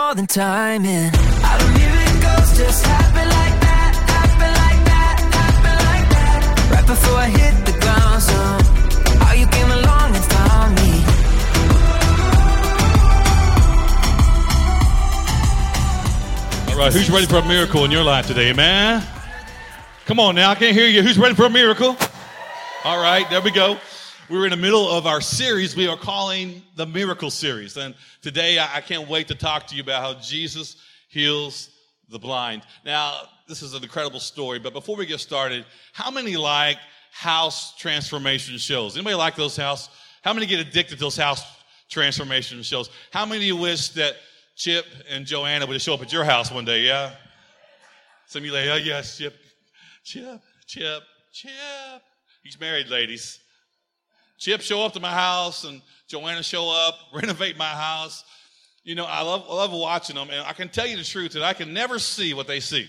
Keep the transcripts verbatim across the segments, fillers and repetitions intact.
more than timing. How do miracles just happen like that, happen like that, happen like that? Right before I hit the ground zone, how you came along and found me. All right, who's ready for a miracle in your life today, man? Come on now, I can't hear you. Who's ready for a miracle? All right, there we go. We're in the middle of our series we are calling the Miracle Series. And today I can't wait to talk to you about how Jesus heals the blind. Now, this is an incredible story, but before we get started, how many like house transformation shows? Anybody like those house? How many get addicted to those house transformation shows? How many of you wish that Chip and Joanna would show up at your house one day, yeah? Some of you like, oh yes, Chip, Chip, Chip, Chip. He's married, ladies. Chip show up to my house and Joanna show up, renovate my house. You know, I love I love watching them, and I can tell you the truth that I can never see what they see.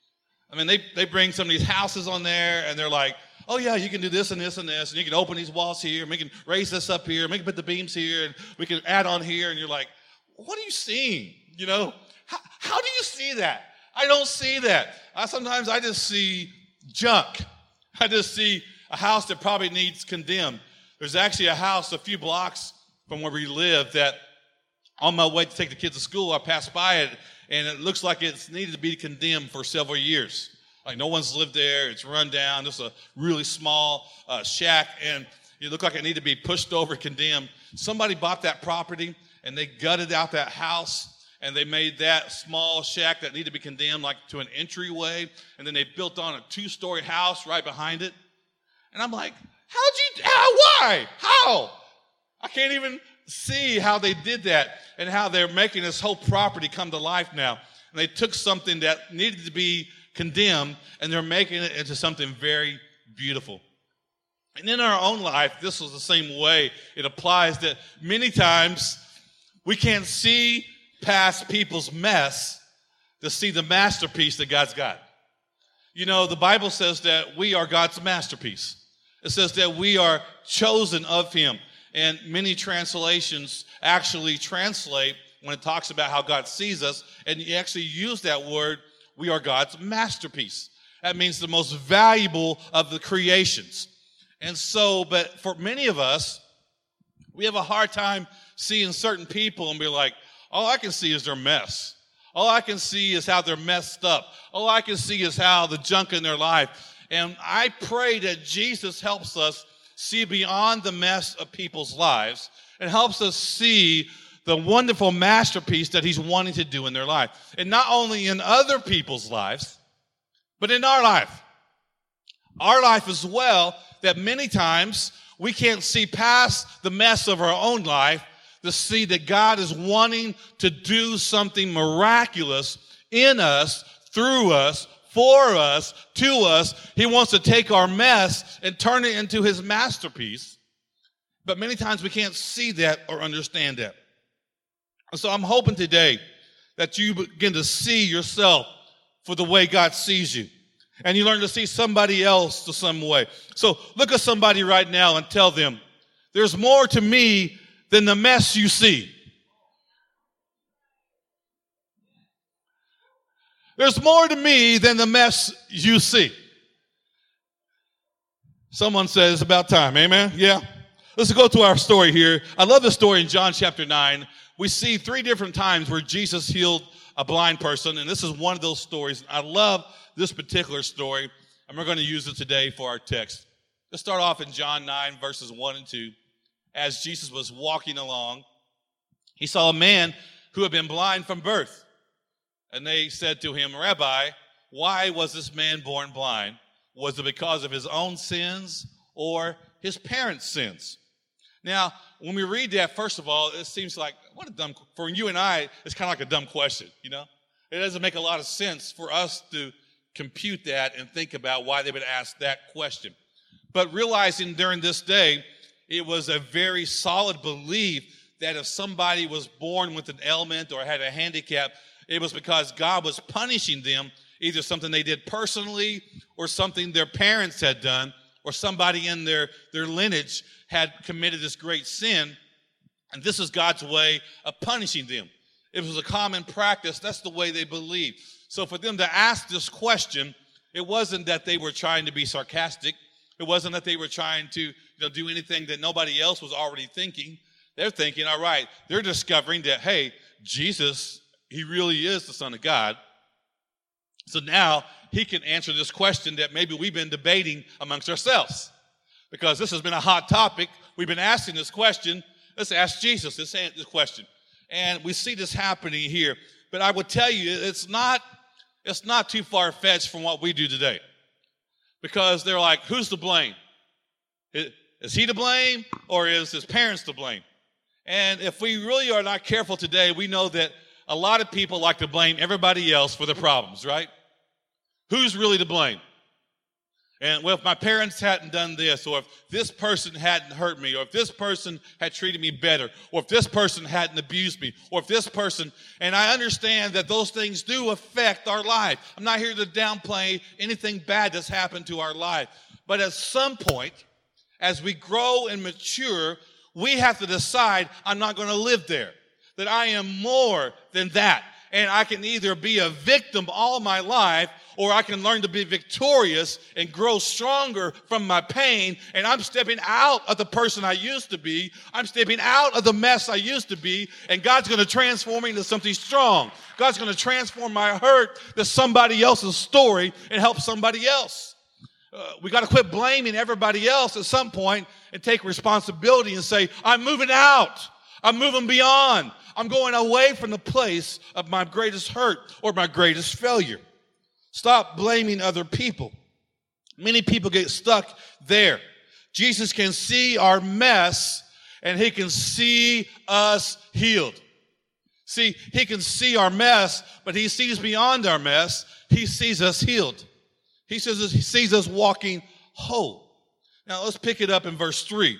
I mean, they, they bring some of these houses on there, and they're like, oh yeah, you can do this and this and this, and you can open these walls here, and we can raise this up here, and we can put the beams here, and we can add on here, and you're like, what are you seeing? You know, how, how do you see that? I don't see that. I, sometimes I just see junk. I just see a house that probably needs condemned. There's actually a house a few blocks from where we live that on my way to take the kids to school, I passed by it, and it looks like it's needed to be condemned for several years. Like no one's lived there. It's run down. Just a really small uh, shack, and it looked like it needed to be pushed over, condemned. Somebody bought that property, and they gutted out that house, and they made that small shack that needed to be condemned like to an entryway, and then they built on a two-story house right behind it. And I'm like, how'd you, how, why, how? I can't even see how they did that and how they're making this whole property come to life now. And they took something that needed to be condemned, and they're making it into something very beautiful. And in our own life, this was the same way. It applies that many times we can't see past people's mess to see the masterpiece that God's got. You know, the Bible says that we are God's masterpiece. It says that we are chosen of him. And many translations actually translate when it talks about how God sees us, and you actually use that word, we are God's masterpiece. That means the most valuable of the creations. And so, but for many of us, we have a hard time seeing certain people and be like, all I can see is their mess. All I can see is how they're messed up. All I can see is how the junk in their life. And I pray that Jesus helps us see beyond the mess of people's lives and helps us see the wonderful masterpiece that he's wanting to do in their life. And not only in other people's lives, but in our life. Our life as well, that many times we can't see past the mess of our own life to see that God is wanting to do something miraculous in us, through us, for us, to us. He wants to take our mess and turn it into his masterpiece. But many times we can't see that or understand that. And so I'm hoping today that you begin to see yourself for the way God sees you. And you learn to see somebody else the same way. So look at somebody right now and tell them, there's more to me than the mess you see. There's more to me than the mess you see. Someone says it's about time. Amen? Yeah. Let's go to our story here. I love this story in John chapter nine. We see three different times where Jesus healed a blind person, and this is one of those stories. I love this particular story, and we're going to use it today for our text. Let's start off in John nine, verses one and two. As Jesus was walking along, he saw a man who had been blind from birth. And they said to him, Rabbi, why was this man born blind? Was it because of his own sins or his parents' sins? Now, when we read that, first of all, it seems like, what a dumb, for you and I, it's kind of like a dumb question, you know? It doesn't make a lot of sense for us to compute that and think about why they would ask that question. But realizing during this day, it was a very solid belief that if somebody was born with an ailment or had a handicap, it was because God was punishing them, either something they did personally or something their parents had done or somebody in their, their lineage had committed this great sin. And this is God's way of punishing them. It was a common practice. That's the way they believed. So for them to ask this question, it wasn't that they were trying to be sarcastic. It wasn't that they were trying to, you know, do anything that nobody else was already thinking. They're thinking, all right, they're discovering that, hey, Jesus, he really is the Son of God. So now he can answer this question that maybe we've been debating amongst ourselves. Because this has been a hot topic. We've been asking this question. Let's ask Jesus this, this question. And we see this happening here. But I would tell you, it's not, it's not too far-fetched from what we do today. Because they're like, who's to blame? Is he to blame or is his parents to blame? And if we really are not careful today, we know that a lot of people like to blame everybody else for their problems, right? Who's really to blame? And well, if my parents hadn't done this, or if this person hadn't hurt me, or if this person had treated me better, or if this person hadn't abused me, or if this person, and I understand that those things do affect our life. I'm not here to downplay anything bad that's happened to our life. But at some point, as we grow and mature, we have to decide I'm not going to live there, that I am more than that. And I can either be a victim all my life, or I can learn to be victorious and grow stronger from my pain. And I'm stepping out of the person I used to be. I'm stepping out of the mess I used to be. And God's going to transform me into something strong. God's going to transform my hurt to somebody else's story and help somebody else. Uh, we got to quit blaming everybody else at some point and take responsibility and say, I'm moving out. I'm moving beyond. I'm going away from the place of my greatest hurt or my greatest failure. Stop blaming other people. Many people get stuck there. Jesus can see our mess and he can see us healed. See, he can see our mess, but he sees beyond our mess. He sees us healed. He says he sees us walking whole. Now let's pick it up in verse three.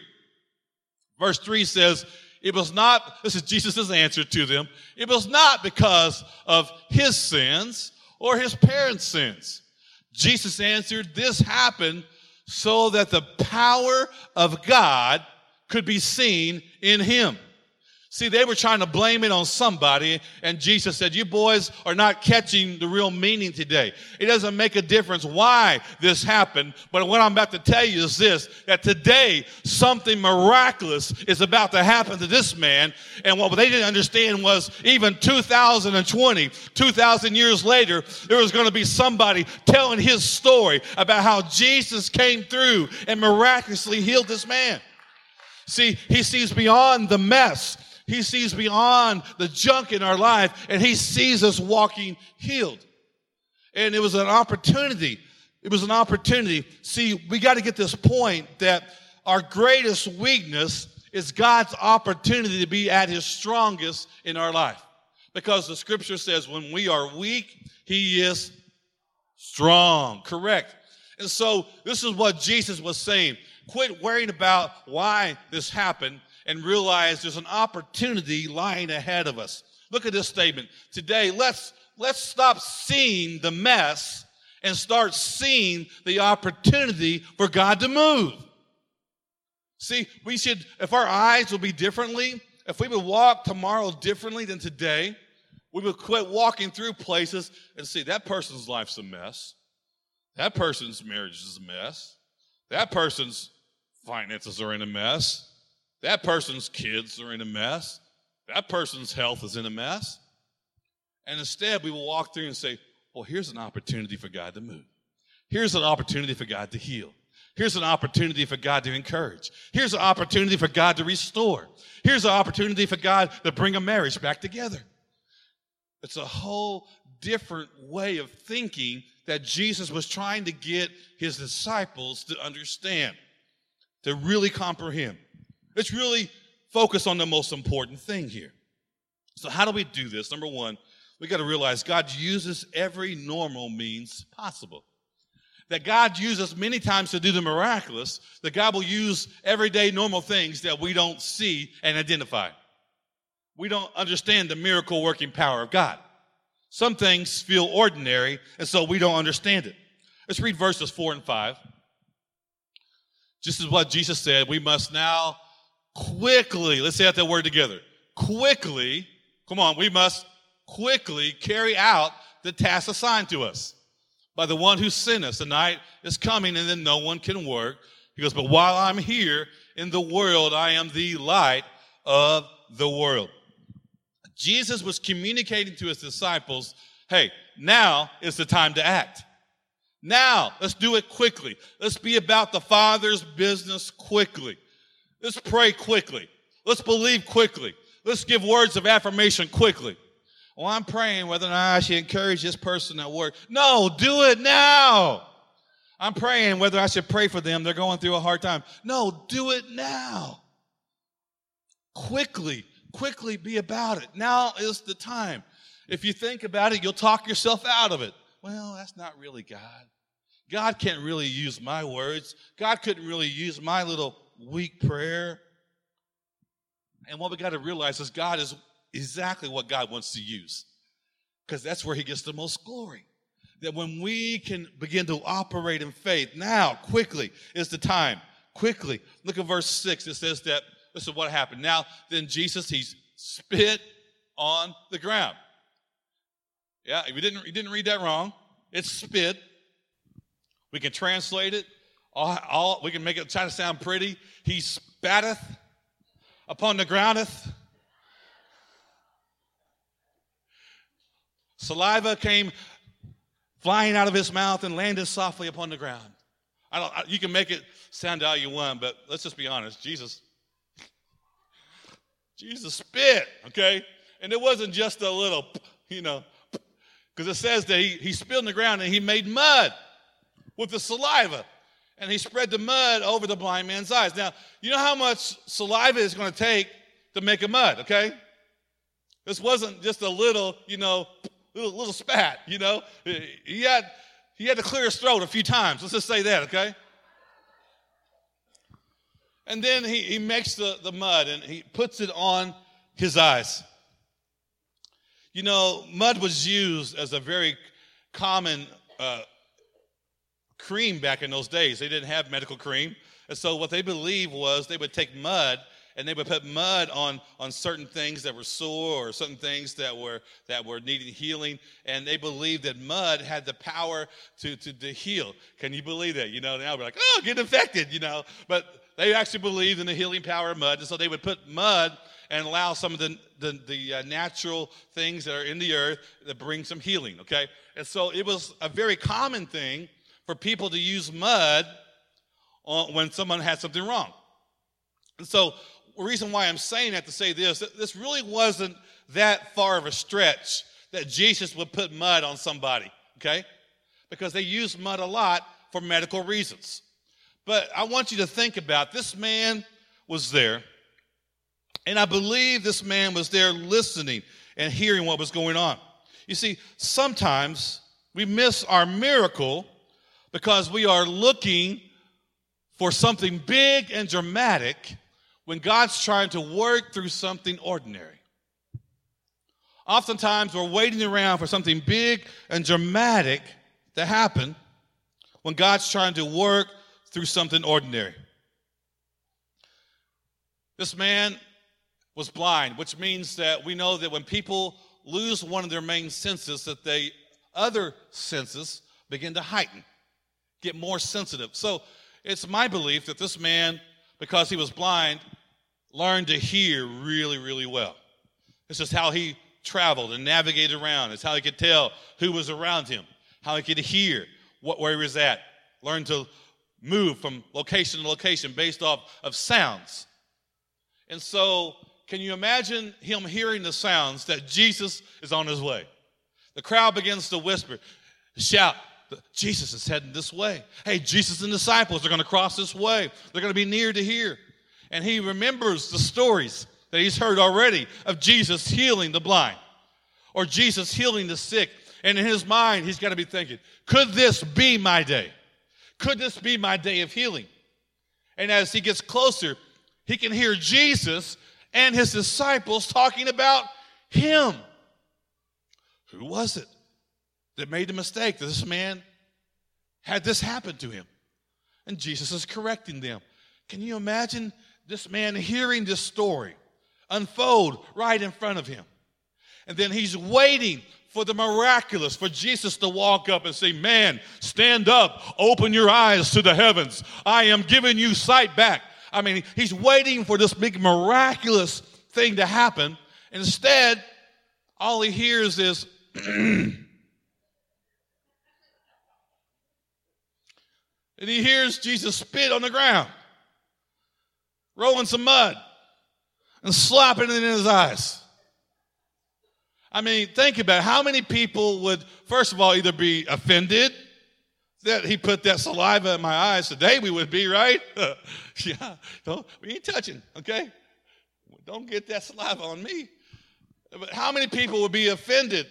Verse three says, it was not, this is Jesus' answer to them, it was not because of his sins or his parents' sins. Jesus answered, this happened so that the power of God could be seen in him. See, they were trying to blame it on somebody, and Jesus said, you boys are not catching the real meaning today. It doesn't make a difference why this happened, but what I'm about to tell you is this, that today something miraculous is about to happen to this man, and what they didn't understand was even two thousand twenty, two thousand years later, there was going to be somebody telling his story about how Jesus came through and miraculously healed this man. See, he sees beyond the mess. He sees beyond the junk in our life, and he sees us walking healed. And it was an opportunity. It was an opportunity. See, we got to get this point that our greatest weakness is God's opportunity to be at his strongest in our life. Because the scripture says when we are weak, he is strong. Correct. And so this is what Jesus was saying. Quit worrying about why this happened and realize there's an opportunity lying ahead of us. Look at this statement. Today, let's, let's stop seeing the mess and start seeing the opportunity for God to move. See, we should, if our eyes will be differently, if we would walk tomorrow differently than today, we would quit walking through places and see that person's life's a mess. That person's marriage is a mess. That person's finances are in a mess. That person's kids are in a mess. That person's health is in a mess. And instead, we will walk through and say, well, here's an opportunity for God to move. Here's an opportunity for God to heal. Here's an opportunity for God to encourage. Here's an opportunity for God to restore. Here's an opportunity for God to bring a marriage back together. It's a whole different way of thinking that Jesus was trying to get his disciples to understand, to really comprehend. Let's really focus on the most important thing here. So how do we do this? Number one, we got to realize God uses every normal means possible. That God uses many times to do the miraculous, that God will use everyday normal things that we don't see and identify. We don't understand the miracle working power of God. Some things feel ordinary, and so we don't understand it. Let's read verses four and five. Just as what Jesus said, we must now quickly, let's say that word together, quickly, Come on, we must quickly carry out the task assigned to us by the one who sent us. The night is coming and then no one can work. He goes, but while I'm here in the world, I am the light of the world. Jesus was communicating to his disciples, hey, now is the time to act. Now, let's do it quickly. Let's be about the Father's business quickly. Let's pray quickly. Let's believe quickly. Let's give words of affirmation quickly. Well, I'm praying whether or not I should encourage this person at work. No, do it now. I'm praying whether I should pray for them. They're going through a hard time. No, do it now. Quickly, quickly be about it. Now is the time. If you think about it, you'll talk yourself out of it. Well, that's not really God. God can't really use my words. God couldn't really use my little weak prayer. And what we got to realize is God is exactly what God wants to use, because that's where he gets the most glory. That when we can begin to operate in faith, now, quickly, is the time. Quickly. Look at verse six. It says that, this is what happened. Now, then Jesus, he spit on the ground. Yeah, if you didn't, you didn't read that wrong. It's spit. We can translate it. All, all, we can make it try to sound pretty. He spatteth upon the groundeth. Saliva came flying out of his mouth and landed softly upon the ground. I don't. I, you can make it sound how you want, but let's just be honest. Jesus, Jesus spit, okay? And it wasn't just a little, you know, because it says that he, he spit on the ground and he made mud with the saliva. And he spread the mud over the blind man's eyes. Now, you know how much saliva it's going to take to make a mud, okay? This wasn't just a little, you know, little, little spat, you know. He had, he had to clear his throat a few times. Let's just say that, okay? And then he, he makes the, the mud and he puts it on his eyes. You know, mud was used as a very common uh, cream back in those days. They didn't have medical cream. And so what they believed was they would take mud and they would put mud on, on certain things that were sore or certain things that were that were needing healing. And they believed that mud had the power to, to, to heal. Can you believe that? You know, now we're like, oh, get infected, you know. But they actually believed in the healing power of mud. And so they would put mud and allow some of the, the, the uh, natural things that are in the earth that bring some healing, okay? And so it was a very common thing for people to use mud on, when someone had something wrong. And so the reason why I'm saying that to say this, this really wasn't that far of a stretch that Jesus would put mud on somebody, okay? Because they used mud a lot for medical reasons. But I want you to think about, this man was there, and I believe this man was there listening and hearing what was going on. You see, sometimes we miss our miracle because we are looking for something big and dramatic when God's trying to work through something ordinary. Oftentimes we're waiting around for something big and dramatic to happen when God's trying to work through something ordinary. This man was blind, which means that we know that when people lose one of their main senses, that they other senses begin to heighten, get more sensitive. So it's my belief that this man, because he was blind, learned to hear really, really well. This is how he traveled and navigated around. It's how he could tell who was around him, how he could hear what where he was at, learn to move from location to location based off of sounds. And so can you imagine him hearing the sounds that Jesus is on his way? The crowd begins to whisper, shout, Jesus is heading this way. Hey, Jesus and disciples are going to cross this way. They're going to be near to here. And he remembers the stories that he's heard already of Jesus healing the blind or Jesus healing the sick. And in his mind, he's got to be thinking, could this be my day? Could this be my day of healing? And as he gets closer, he can hear Jesus and his disciples talking about him. Who was it that made the mistake that this man had this happen to him? And Jesus is correcting them. Can you imagine this man hearing this story unfold right in front of him? And then he's waiting for the miraculous, for Jesus to walk up and say, man, stand up, open your eyes to the heavens. I am giving you sight back. I mean, he's waiting for this big miraculous thing to happen. Instead, all he hears is, and he hears Jesus spit on the ground, rolling some mud, and slapping it in his eyes. I mean, think about it. How many people would, first of all, either be offended that he put that saliva in my eyes? Today we would be, right? Yeah, don't, we ain't touching, okay? Don't get that saliva on me. But how many people would be offended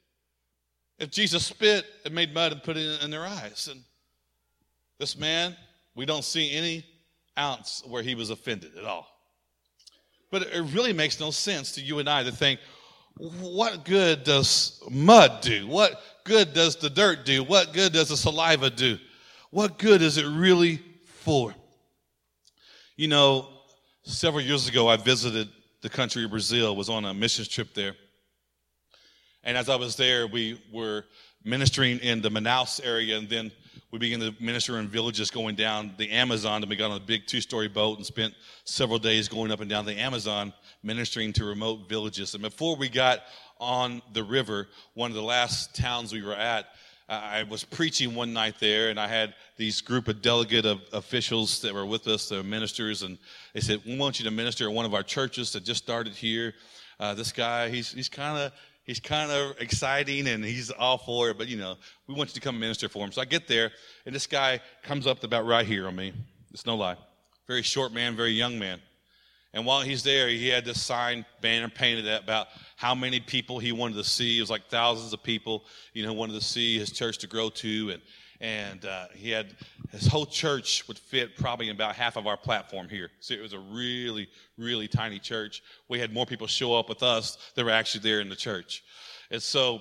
if Jesus spit and made mud and put it in, in their eyes? And this man, we don't see any ounce where he was offended at all. But it really makes no sense to you and I to think, what good does mud do? What good does the dirt do? What good does the saliva do? What good is it really for? You know, several years ago, I visited the country of Brazil, was on a missions trip there. And as I was there, we were ministering in the Manaus area, and then we began to minister in villages going down the Amazon. And we got on a big two-story boat and spent several days going up and down the Amazon ministering to remote villages. And before we got on the river, one of the last towns we were at, I was preaching one night there, and I had these group of delegate of officials that were with us, the ministers, and they said, we want you to minister at one of our churches that just started here. Uh, this guy, he's he's kind of he's kind of exciting, and he's all for it, but, you know, we want you to come minister for him. So I get there, and this guy comes up about right here on me. It's no lie. Very short man, very young man. And while he's there, he had this sign banner painted about how many people he wanted to see. It was like thousands of people, you know, wanted to see his church to grow to. And and uh, he had, his whole church would fit probably in about half of our platform here. So it was a really, really tiny church. We had more people show up with us that were actually there in the church. And so,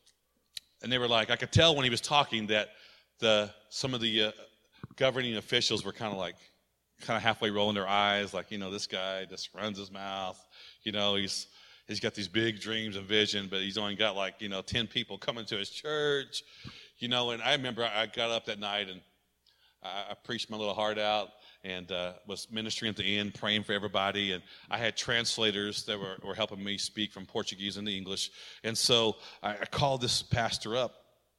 and they were like, I could tell when he was talking that the some of the uh, governing officials were kind of like, kind of halfway rolling their eyes, like, you know, this guy just runs his mouth. You know, he's he's got these big dreams and vision, but he's only got like, you know, ten people coming to his church. You know, and I remember I got up that night and I, I preached my little heart out and uh, was ministering at the end, praying for everybody. And I had translators that were, were helping me speak from Portuguese into English. And so I, I called this pastor up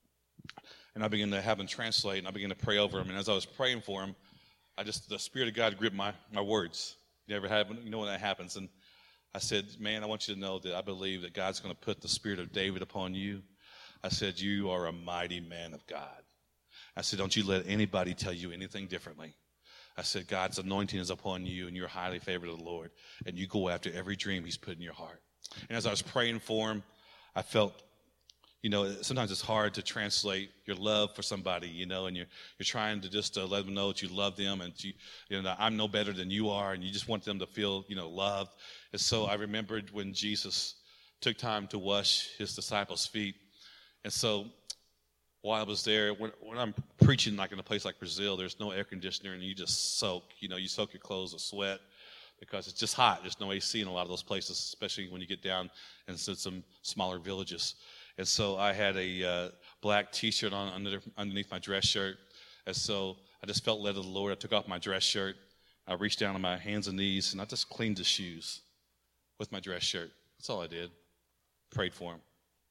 and I began to have him translate, and I began to pray over him. And as I was praying for him, I just, the Spirit of God gripped my, my words. You ever have, you know when that happens? And I said, man, I want you to know that I believe that God's going to put the Spirit of David upon you. I said, you are a mighty man of God. I said, don't you let anybody tell you anything differently. I said, God's anointing is upon you, and you're highly favored of the Lord, and you go after every dream he's put in your heart. And as I was praying for him, I felt, you know, sometimes it's hard to translate your love for somebody, you know, and you're you're trying to just uh, let them know that you love them, and you, you know, I'm no better than you are, and you just want them to feel, you know, loved. And so I remembered when Jesus took time to wash his disciples' feet. And so while I was there, when, when I'm preaching like in a place like Brazil, there's no air conditioner, and you just soak, you know, you soak your clothes with sweat because it's just hot. There's no A C in a lot of those places, especially when you get down into some smaller villages. And so I had a uh, black T-shirt on under, underneath my dress shirt. And so I just felt led of the Lord. I took off my dress shirt. I reached down on my hands and knees, and I just cleaned his shoes with my dress shirt. That's all I did. Prayed for him.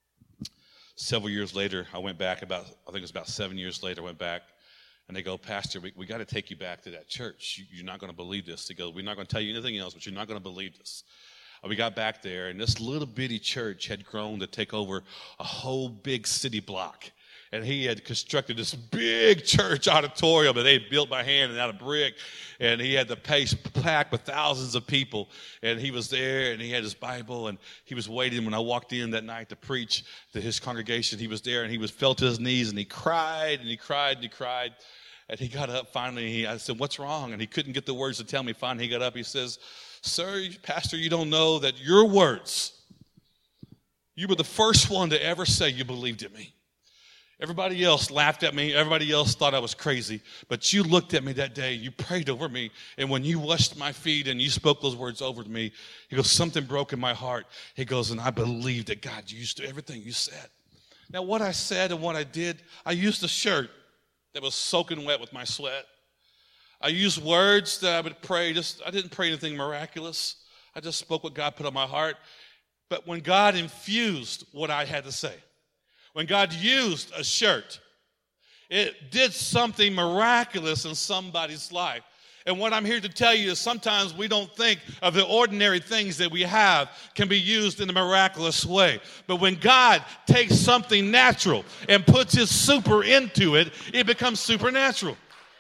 Several years later, I went back about, I think it was about seven years later, I went back, and they go, Pastor, we, we got to take you back to that church. You, you're not going to believe this. They go, we're not going to tell you anything else, but you're not going to believe this. We got back there, and this little bitty church had grown to take over a whole big city block. And he had constructed this big church auditorium that they had built by hand and out of brick. And he had the place packed with thousands of people. And he was there, and he had his Bible, and he was waiting. When I walked in that night to preach to his congregation, he was there, and he was fell to his knees, and he cried, and he cried, and he cried. And he got up finally. He, I said, what's wrong? And he couldn't get the words to tell me. Finally, he got up. He says, Sir, Pastor, you don't know that your words, you were the first one to ever say you believed in me. Everybody else laughed at me. Everybody else thought I was crazy. But you looked at me that day. You prayed over me. And when you washed my feet and you spoke those words over to me, he goes, something broke in my heart. He goes, and I believe that God used everything you said. Now, what I said and what I did, I used a shirt that was soaking wet with my sweat. I used words that I would pray. Just I didn't pray anything miraculous. I just spoke what God put on my heart. But when God infused what I had to say, when God used a shirt, it did something miraculous in somebody's life. And what I'm here to tell you is sometimes we don't think of the ordinary things that we have can be used in a miraculous way. But when God takes something natural and puts his super into it, it becomes supernatural.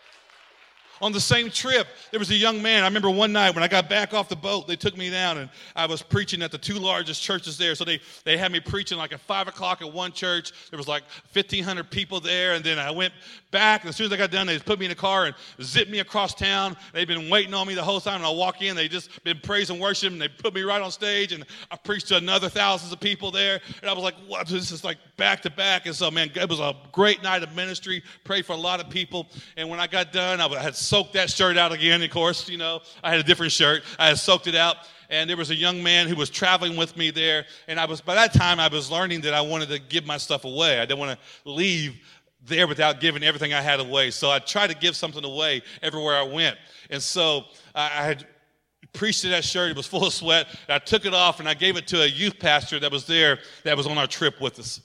On the same trip, there was a young man. I remember one night when I got back off the boat, they took me down, and I was preaching at the two largest churches there. So they, they had me preaching like at five o'clock at one church. There was like fifteen hundred people there, and then I went back, and as soon as I got done, they put me in a car and zipped me across town. They'd been waiting on me the whole time, and I walk in. They just been praise and worship, and they put me right on stage, and I preached to another thousands of people there. And I was like, what? This is like back to back. And so, man, it was a great night of ministry. Prayed for a lot of people. And when I got done, I had soaked that shirt out again, of course, you know. I had a different shirt. I had soaked it out. And there was a young man who was traveling with me there. And I was, by that time, I was learning that I wanted to give my stuff away. I didn't want to leave there without giving everything I had away. So I tried to give something away everywhere I went. And so I had preached to that shirt. It was full of sweat. I took it off, and I gave it to a youth pastor that was there that was on our trip with us.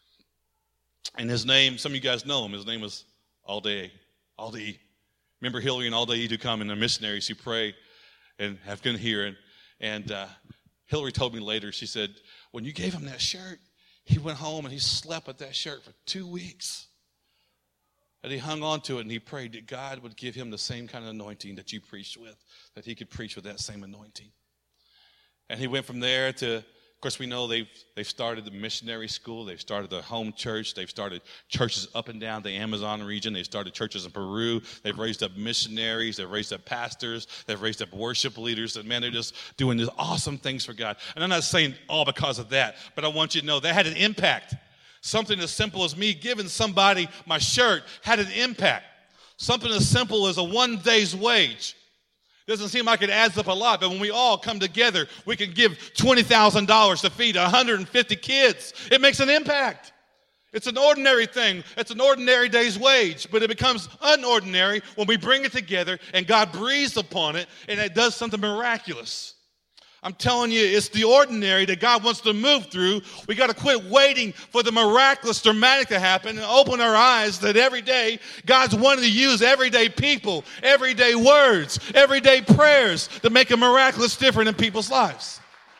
And his name, some of you guys know him. His name was Alday. Alday. Remember Hillary and Alday to come, and the missionaries who pray and have been here. And, and uh, Hillary told me later, she said, when you gave him that shirt, he went home and he slept with that shirt for two weeks. And he hung on to it, and he prayed that God would give him the same kind of anointing that you preached with, that he could preach with that same anointing. And he went from there to, of course, we know they've, they've started the missionary school. They've started the home church. They've started churches up and down the Amazon region. They've started churches in Peru. They've raised up missionaries. They've raised up pastors. They've raised up worship leaders. And, man, they're just doing these awesome things for God. And I'm not saying all because of that, but I want you to know that had an impact. Something as simple as me giving somebody my shirt had an impact. Something as simple as a one day's wage. Doesn't seem like it adds up a lot, but when we all come together, we can give twenty thousand dollars to feed one hundred fifty kids. It makes an impact. It's an ordinary thing. It's an ordinary day's wage, but it becomes unordinary when we bring it together and God breathes upon it and it does something miraculous. I'm telling you, it's the ordinary that God wants to move through. We got to quit waiting for the miraculous, dramatic to happen and open our eyes that every day God's wanting to use everyday people, everyday words, everyday prayers to make a miraculous difference in people's lives.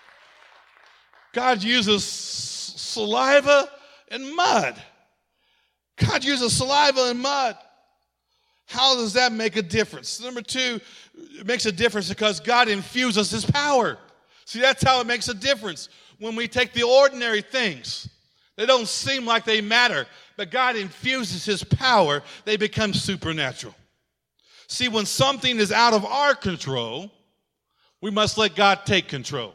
God uses saliva and mud. God uses saliva and mud. How does that make a difference? Number two, it makes a difference because God infuses his power. See, that's how it makes a difference. When we take the ordinary things, they don't seem like they matter, but God infuses his power, they become supernatural. See, when something is out of our control, we must let God take control.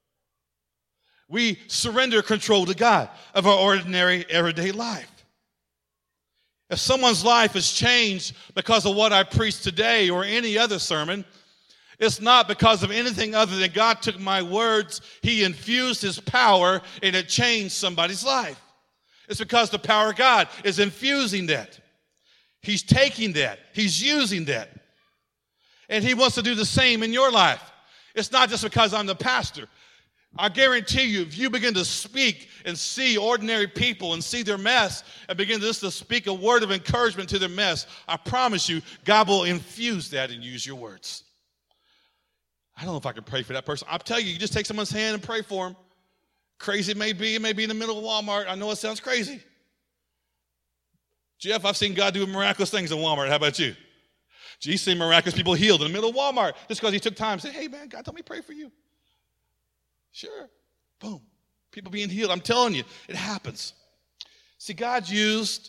We surrender control to God of our ordinary, everyday life. If someone's life is changed because of what I preached today or any other sermon, it's not because of anything other than God took my words, he infused his power, and it changed somebody's life. It's because the power of God is infusing that. He's taking that. He's using that. And he wants to do the same in your life. It's not just because I'm the pastor. I guarantee you, if you begin to speak and see ordinary people and see their mess and begin just to speak a word of encouragement to their mess, I promise you, God will infuse that and use your words. I don't know if I can pray for that person. I'll tell you, you just take someone's hand and pray for them. Crazy it may be. It may be in the middle of Walmart. I know it sounds crazy. Jeff, I've seen God do miraculous things in Walmart. How about you? You've seen miraculous people healed in the middle of Walmart just because he took time to say, hey, man, God told me to pray for you. Sure. Boom. People being healed. I'm telling you, it happens. See, God used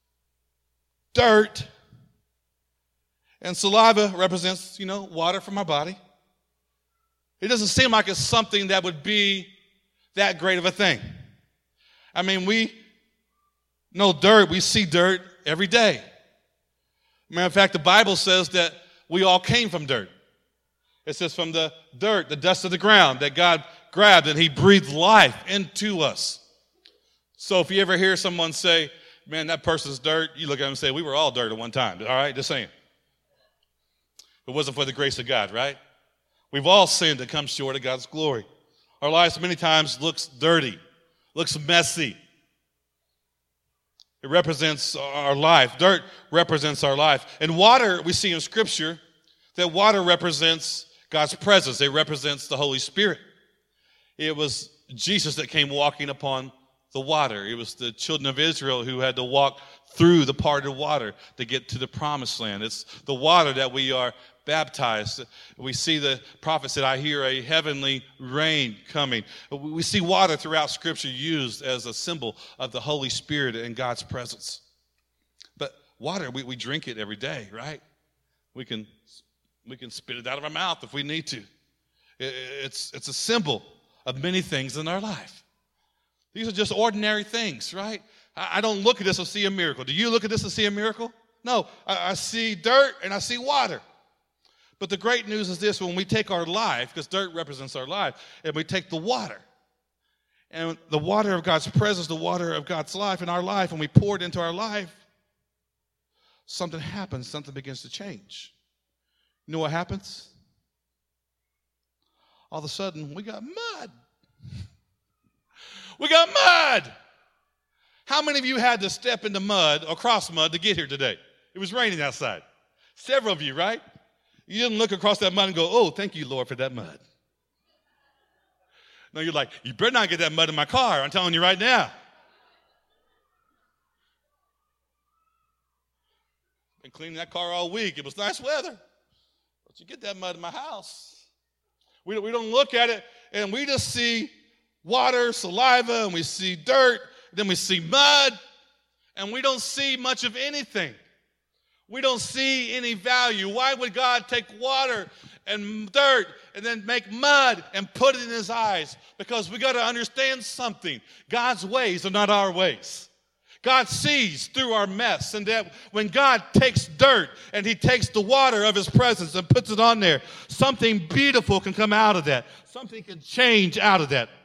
dirt, and saliva represents, you know, water from my body. It doesn't seem like it's something that would be that great of a thing. I mean, we No, dirt. We see dirt every day. Matter of fact, the Bible says that we all came from dirt. It says from the dirt, the dust of the ground, that God grabbed and he breathed life into us. So if you ever hear someone say, man, that person's dirt, you look at them and say, we were all dirt at one time. All right, just saying. If it wasn't for the grace of God, right? We've all sinned and come short of God's glory. Our lives many times looks dirty, looks messy. It represents our life. Dirt represents our life. And water, we see in Scripture that water represents God's presence. It represents the Holy Spirit. It was Jesus that came walking upon the water. It was the children of Israel who had to walk through the parted water to get to the promised land. It's the water that we are baptized. We see the prophet said, I hear a heavenly rain coming. We see water throughout Scripture used as a symbol of the Holy Spirit and God's presence. But water, we, we drink it every day, right? We can we can spit it out of our mouth if we need to. It, it's, it's a symbol of many things in our life. These are just ordinary things, right? I, I don't look at this and see a miracle. Do you look at this and see a miracle? No, I, I see dirt and I see water. But the great news is this: when we take our life, because dirt represents our life, and we take the water, and the water of God's presence, the water of God's life in our life, and we pour it into our life, something happens, something begins to change. You know what happens? All of a sudden, we got mud. We got mud. How many of you had to step into mud or cross mud to get here today? It was raining outside. Several of you, right? You didn't look across that mud and go, oh, thank you, Lord, for that mud. No, you're like, you better not get that mud in my car. I'm telling you right now. Been cleaning that car all week. It was nice weather. But you get that mud in my house. We, we don't look at it, and we just see water, saliva, and we see dirt, then we see mud, and we don't see much of anything. We don't see any value. Why would God take water and dirt and then make mud and put it in his eyes? Because we got to understand something. God's ways are not our ways. God sees through our mess, and that when God takes dirt and he takes the water of his presence and puts it on there, something beautiful can come out of that. Something can change out of that.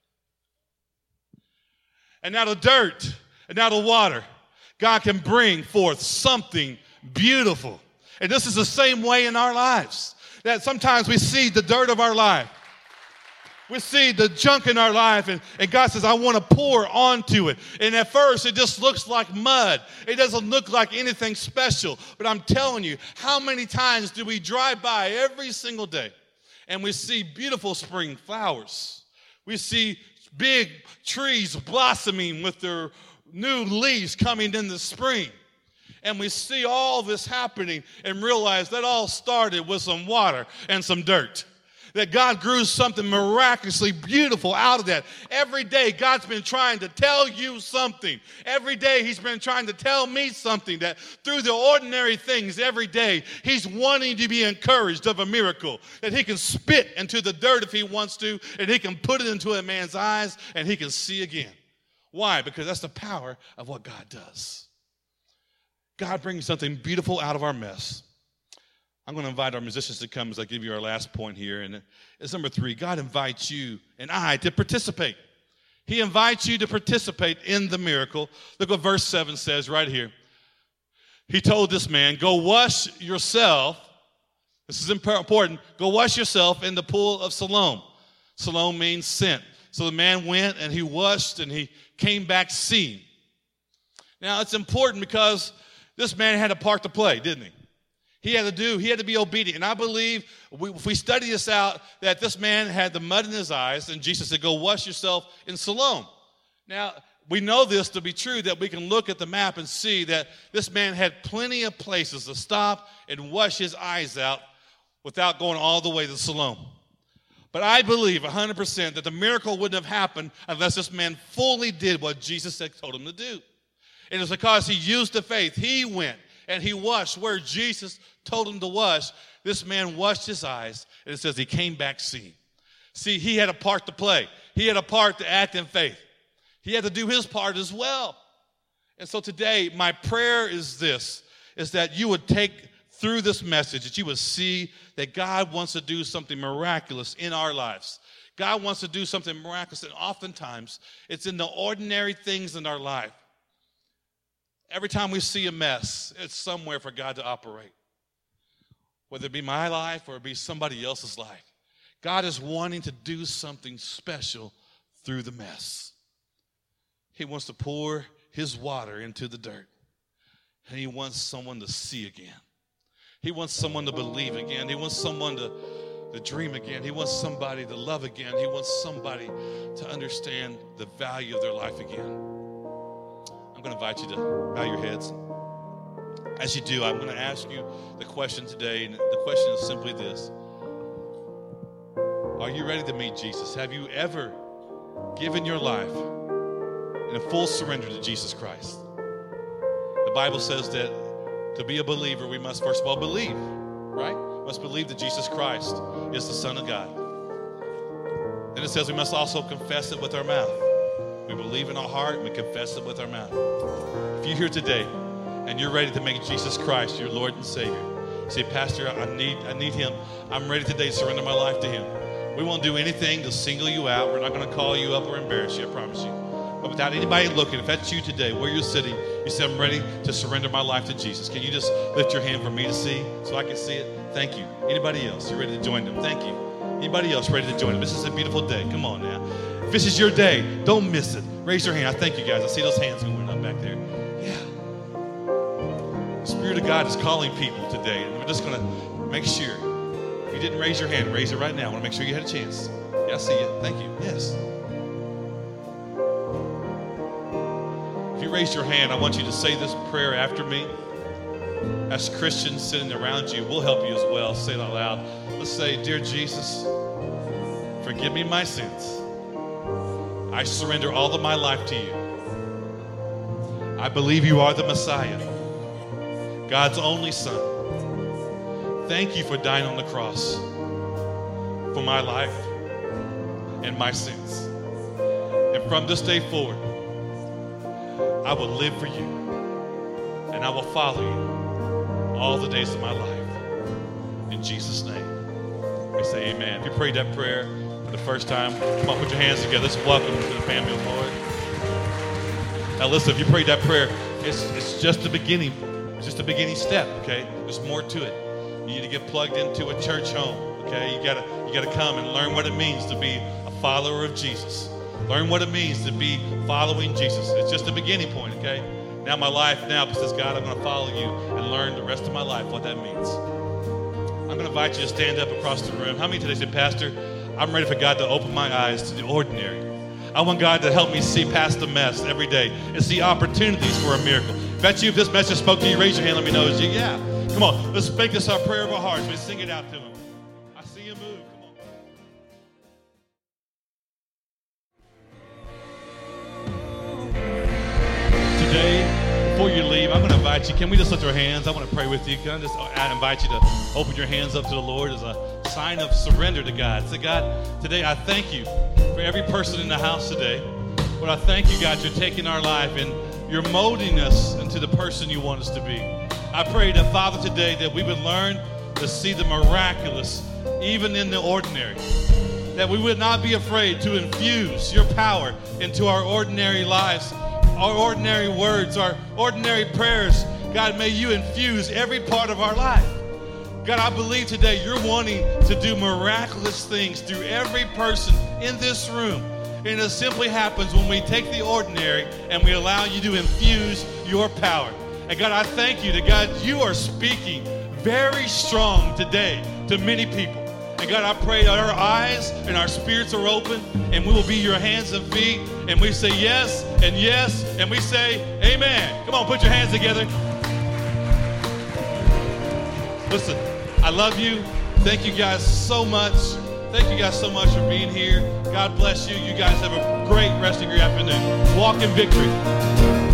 And now the dirt and now the water, God can bring forth something beautiful. And this is the same way in our lives. That sometimes we see the dirt of our life. We see the junk in our life, and, and God says, I want to pour onto it. And at first, it just looks like mud. It doesn't look like anything special. But I'm telling you, how many times do we drive by every single day, and we see beautiful spring flowers? We see big trees blossoming with their new leaves coming in the spring. And we see all this happening and realize that all started with some water and some dirt. That God grew something miraculously beautiful out of that. Every day, God's been trying to tell you something. Every day, he's been trying to tell me something, that through the ordinary things every day, he's wanting to be encouraged of a miracle. That he can spit into the dirt if he wants to, and he can put it into a man's eyes, and he can see again. Why? Because that's the power of what God does. God brings something beautiful out of our mess. I'm going to invite our musicians to come as I give you our last point here. And it's number three. God invites you and I to participate. He invites you to participate in the miracle. Look what verse seven says right here. He told this man, go wash yourself. This is important. Go wash yourself in the pool of Siloam. Siloam means sent. So the man went and he washed and he came back seeing. Now it's important because this man had a part to play, didn't he? He had to do, he had to be obedient. And I believe we, if we study this out, that this man had the mud in his eyes, and Jesus said, go wash yourself in Siloam. Now, we know this to be true, that we can look at the map and see that this man had plenty of places to stop and wash his eyes out without going all the way to Siloam. But I believe one hundred percent that the miracle wouldn't have happened unless this man fully did what Jesus had told him to do. And it's because he used the faith. He went and he washed where Jesus told him to wash. This man washed his eyes, and it says he came back seeing. See, he had a part to play. He had a part to act in faith. He had to do his part as well. And so today, my prayer is this, is that you would take through this message, that you would see that God wants to do something miraculous in our lives. God wants to do something miraculous, and oftentimes it's in the ordinary things in our life. Every time we see a mess, it's somewhere for God to operate. Whether it be my life or it be somebody else's life. God is wanting to do something special through the mess. He wants to pour his water into the dirt. And he wants someone to see again. He wants someone to believe again. He wants someone to, to dream again. He wants somebody to love again. He wants somebody to understand the value of their life again. I'm going to invite you to bow your heads. As you do, I'm going to ask you the question today, and the question is simply this. Are you ready to meet Jesus? Have you ever given your life in a full surrender to Jesus Christ? The Bible says that to be a believer, we must first of all believe, right? We must believe that Jesus Christ is the Son of God. Then it says we must also confess it with our mouth. We believe in our heart, and we confess it with our mouth. If you're here today and you're ready to make Jesus Christ your Lord and Savior, say, Pastor, I need, I need him. I'm ready today to surrender my life to him. We won't do anything to single you out. We're not going to call you up or embarrass you, I promise you. But without anybody looking, if that's you today, where you're sitting, you say, I'm ready to surrender my life to Jesus. Can you just lift your hand for me to see so I can see it? Thank you. Anybody else? You're ready to join them? Thank you. Anybody else ready to join them? This is a beautiful day. Come on now. If this is your day, don't miss it. Raise your hand. I thank you guys. I see those hands going up back there. Yeah. The Spirit of God is calling people today, and we're just going to make sure. If you didn't raise your hand, raise it right now. I want to make sure you had a chance. Yeah, I see you. Thank you. Yes. If you raised your hand, I want you to say this prayer after me. As Christians sitting around you, we'll help you as well. Say it out loud. Let's say, Dear Jesus, forgive me my sins. I surrender all of my life to you. I believe you are the Messiah, God's only Son. Thank you for dying on the cross for my life and my sins. And from this day forward, I will live for you, and I will follow you all the days of my life. In Jesus' name, we say amen. If you prayed that prayer for the first time, come on, put your hands together. Let's welcome to the family of the Lord. Now listen, if you prayed that prayer, it's, it's just the beginning. It's just a beginning step, okay? There's more to it. You need to get plugged into a church home, okay? You gotta, you gotta come and learn what it means to be a follower of Jesus. Learn what it means to be following Jesus. It's just a beginning point, okay? Now my life now says, God, I'm going to follow you and learn the rest of my life what that means. I'm going to invite you to stand up across the room. How many today said, Pastor, I'm ready for God to open my eyes to the ordinary. I want God to help me see past the mess every day and see opportunities for a miracle. If that's you, if this message spoke to you, raise your hand. Let me know. Is you? Yeah. Come on. Let's make this our prayer of our hearts. Let's sing it out to him. I see you move. Come on. Today, before you leave, I'm going to invite you. Can we just lift our hands? I want to pray with you. Can I just invite you to open your hands up to the Lord as a sign of surrender to God? Say, God, today I thank you for every person in the house today. But I thank you, God, you're taking our life and you're molding us into the person you want us to be. I pray that, Father, today that we would learn to see the miraculous even in the ordinary. That we would not be afraid to infuse your power into our ordinary lives, our ordinary words, our ordinary prayers. God, may you infuse every part of our life. God, I believe today you're wanting to do miraculous things through every person in this room. And it simply happens when we take the ordinary and we allow you to infuse your power. And God, I thank you that, God, you are speaking very strong today to many people. And God, I pray that our eyes and our spirits are open and we will be your hands and feet. And we say yes and yes and we say amen. Come on, put your hands together. Listen, I love you. Thank you guys so much. Thank you guys so much for being here. God bless you. You guys have a great rest of your afternoon. Walk in victory.